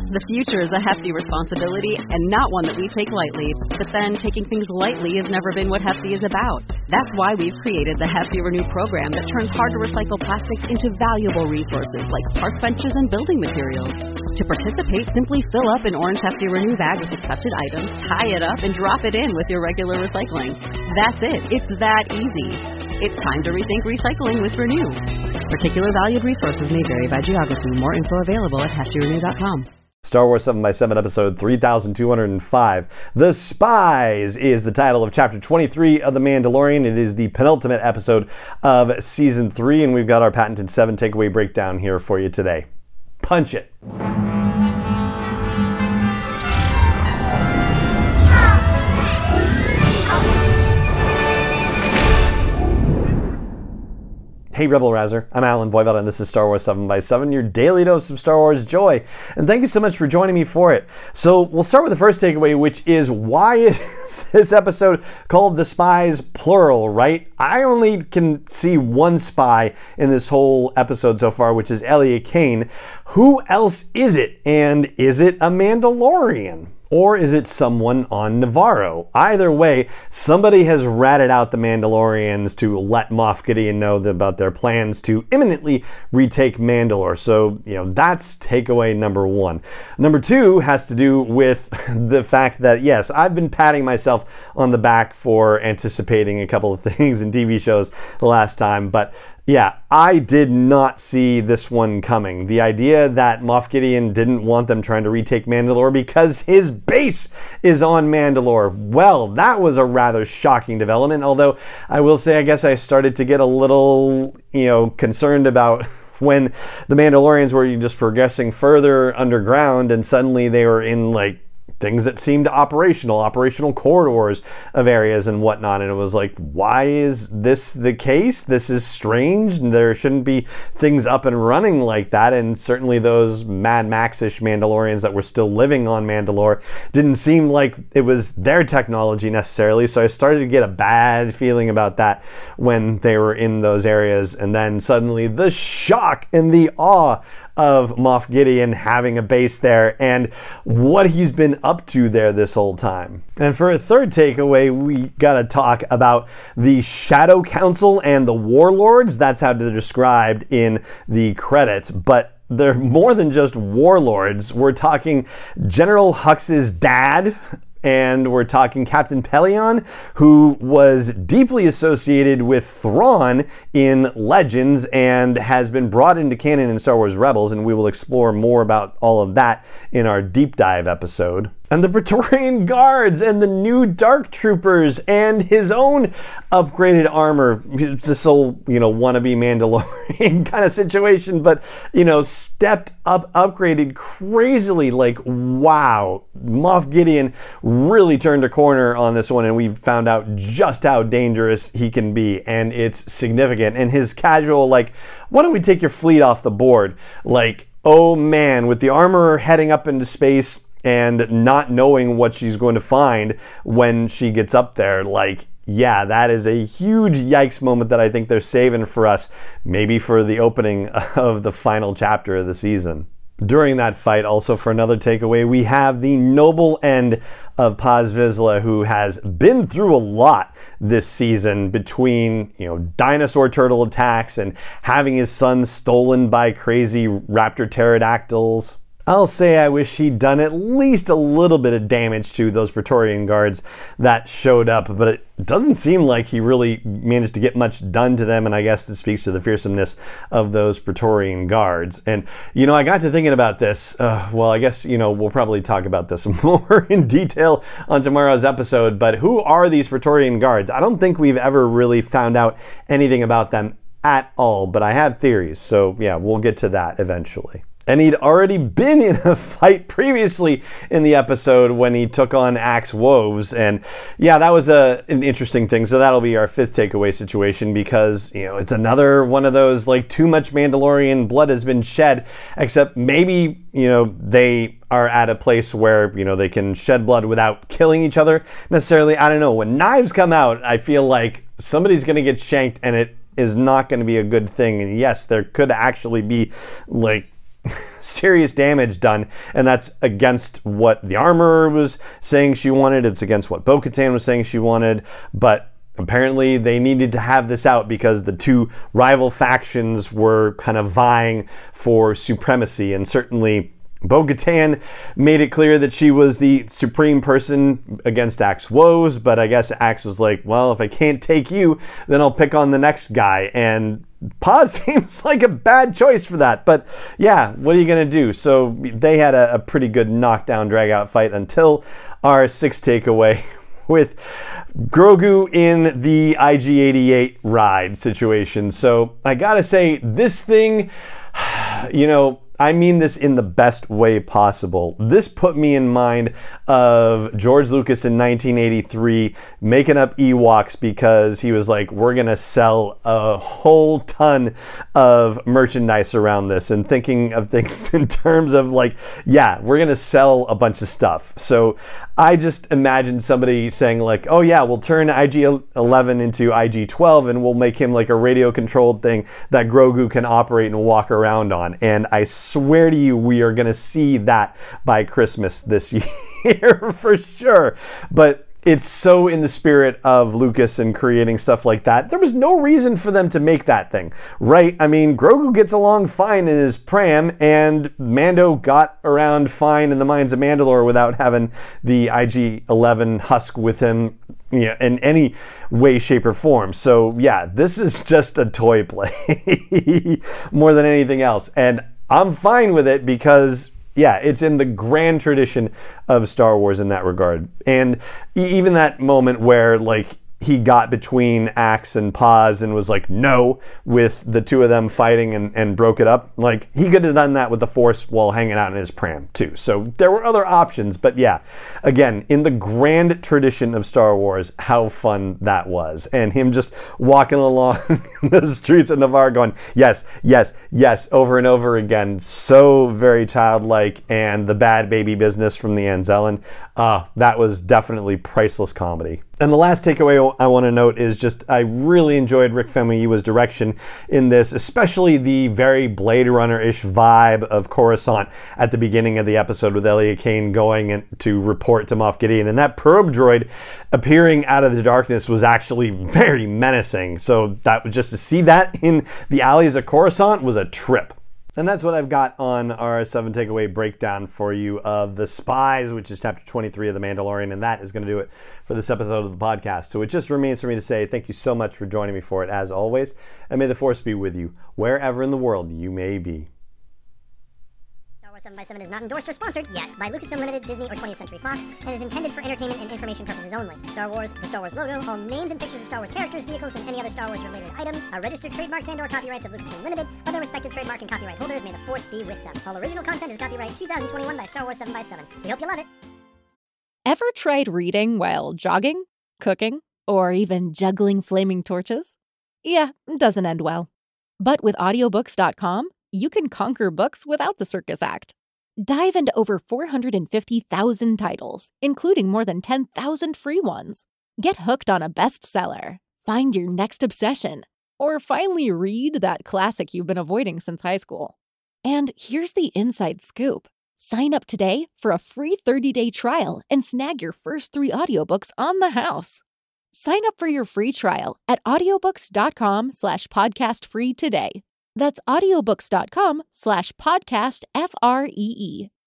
The future is a hefty responsibility and not one that we take lightly. But then, taking things lightly has never been what Hefty is about. That's why we've created the Hefty Renew program that turns hard-to-recycle plastics into valuable resources like park benches and building materials. To participate, simply fill up an orange Hefty Renew bag with accepted items, tie it up, and drop it in with your regular recycling. That's it. It's that easy. It's time to rethink recycling with Renew. Particular valued resources may vary by geography. More info available at heftyrenew.com. Star Wars 7x7 episode 3205. The Spies is the title of chapter 23 of The Mandalorian. It is the penultimate episode of season 3, and we've got our patented 7 takeaway breakdown here for you today. Punch it. Hey Rebel Rouser, I'm Alan Voivod and this is Star Wars 7x7, your daily dose of Star Wars joy. And thank you so much for joining me for it. So we'll start with the first takeaway, which is why is this episode called The Spies plural, right? I only can see one spy in this whole episode so far, which is Elia Kane. Who else is it? And is it a Mandalorian? Or is it someone on Navarro? Either way, somebody has ratted out the Mandalorians to let Moff Gideon know about their plans to imminently retake Mandalore. So, that's takeaway number 1. Number 2 has to do with the fact that, yes, I've been patting myself on the back for anticipating a couple of things in TV shows the last time, but yeah, I did not see this one coming. The idea that Moff Gideon didn't want them trying to retake Mandalore because his base is on Mandalore. Well, that was a rather shocking development, although I will say I guess I started to get a little, concerned about when the Mandalorians were just progressing further underground and suddenly they were in things that seemed operational corridors of areas and whatnot. And it was like, why is this the case? This is strange. There shouldn't be things up and running like that. And certainly those Mad Max-ish Mandalorians that were still living on Mandalore didn't seem like it was their technology necessarily. So I started to get a bad feeling about that when they were in those areas. And then suddenly the shock and the awe of Moff Gideon having a base there and what he's been up to there this whole time. And for a third takeaway, we gotta talk about the Shadow Council and the Warlords. That's how they're described in the credits, but they're more than just warlords. We're talking General Hux's dad, and we're talking Captain Pellaeon, who was deeply associated with Thrawn in Legends and has been brought into canon in Star Wars Rebels, and we will explore more about all of that in our deep dive episode. And the Praetorian Guards and the new Dark Troopers and his own upgraded armor. It's this whole, wannabe Mandalorian kind of situation, but, stepped up, upgraded crazily. Wow. Moff Gideon really turned a corner on this one, and we found out just how dangerous he can be, and it's significant. And his casual, why don't we take your fleet off the board? Oh man, with the armorer heading up into space and not knowing what she's going to find when she gets up there, yeah, that is a huge yikes moment that I think they're saving for us, maybe for the opening of the final chapter of the season. During that fight, also for another takeaway, we have the noble end of Paz Vizsla, who has been through a lot this season between, dinosaur turtle attacks and having his son stolen by crazy raptor pterodactyls. I'll say I wish he'd done at least a little bit of damage to those Praetorian Guards that showed up, but it doesn't seem like he really managed to get much done to them, and I guess this speaks to the fearsomeness of those Praetorian Guards. And, I got to thinking about this. I guess, we'll probably talk about this more in detail on tomorrow's episode, but who are these Praetorian Guards? I don't think we've ever really found out anything about them at all, but I have theories, so yeah, we'll get to that eventually. And he'd already been in a fight previously in the episode when he took on Axe Woves. And yeah, that was an interesting thing. So that'll be our fifth takeaway situation because, it's another one of those too much Mandalorian blood has been shed, except maybe, they are at a place where, they can shed blood without killing each other necessarily. I don't know. When knives come out, I feel like somebody's going to get shanked and it is not going to be a good thing. And yes, there could actually be serious damage done, and that's against what the armorer was saying she wanted. It's against what Bo-Katan was saying she wanted, but apparently they needed to have this out because the two rival factions were kind of vying for supremacy, and certainly Bo-Katan made it clear that she was the supreme person against Axe Woes, but I guess Axe was like, well, if I can't take you, then I'll pick on the next guy, and Paz seems like a bad choice for that, but yeah, what are you going to do? So they had a pretty good knockdown, drag-out fight until our sixth takeaway with Grogu in the IG-88 ride situation. So I gotta say, this thing, I mean this in the best way possible. This put me in mind of George Lucas in 1983 making up Ewoks because he was like, we're going to sell a whole ton of merchandise around this, and thinking of things in terms of like, yeah, we're going to sell a bunch of stuff. So I just imagine somebody saying like, oh yeah, we'll turn IG-11 into IG-12 and we'll make him like a radio controlled thing that Grogu can operate and walk around on. And I swear to you, we are going to see that by Christmas this year for sure. But it's so in the spirit of Lucas and creating stuff like that. There was no reason for them to make that thing, right? I mean, Grogu gets along fine in his pram, and Mando got around fine in the Mines of Mandalore without having the IG-11 husk with him, in any way, shape, or form. So yeah, this is just a toy play more than anything else. And I'm fine with it because, yeah, it's in the grand tradition of Star Wars in that regard. And even that moment where, like, he got between Axe and Paz and was like, no, with the two of them fighting and broke it up. Like, he could have done that with the Force while hanging out in his pram, too. So there were other options. But yeah, again, in the grand tradition of Star Wars, how fun that was. And him just walking along the streets of Navarre going, yes, yes, yes, over and over again. So very childlike. And the bad baby business from the Anzellan. That was definitely priceless comedy. And the last takeaway I want to note is just I really enjoyed Rick Famuyiwa's direction in this, especially the very Blade Runner-ish vibe of Coruscant at the beginning of the episode with Elia Kane going in to report to Moff Gideon. And that probe droid appearing out of the darkness was actually very menacing. So that just to see that in the alleys of Coruscant was a trip. And that's what I've got on our 7 takeaway breakdown for you of The Spies, which is chapter 23 of The Mandalorian. And that is going to do it for this episode of the podcast. So it just remains for me to say thank you so much for joining me for it, as always. And may the Force be with you, wherever in the world you may be. 7x7 is not endorsed or sponsored yet by Lucasfilm Limited, Disney, or 20th Century Fox, and is intended for entertainment and information purposes only. Star Wars, the Star Wars logo, all names and pictures of Star Wars characters, vehicles, and any other Star Wars related items are registered trademarks and/or copyrights of Lucasfilm Limited, or their respective trademark and copyright holders. May the Force be with them. All original content is copyright 2021 by Star Wars 7x7. We hope you love it. Ever tried reading while jogging, cooking, or even juggling flaming torches? Yeah, it doesn't end well. But with audiobooks.com, you can conquer books without the circus act. Dive into over 450,000 titles, including more than 10,000 free ones. Get hooked on a bestseller, find your next obsession, or finally read that classic you've been avoiding since high school. And here's the inside scoop. Sign up today for a free 30-day trial and snag your first 3 audiobooks on the house. Sign up for your free trial at audiobooks.com/podcastfree today. That's audiobooks.com/podcastfree.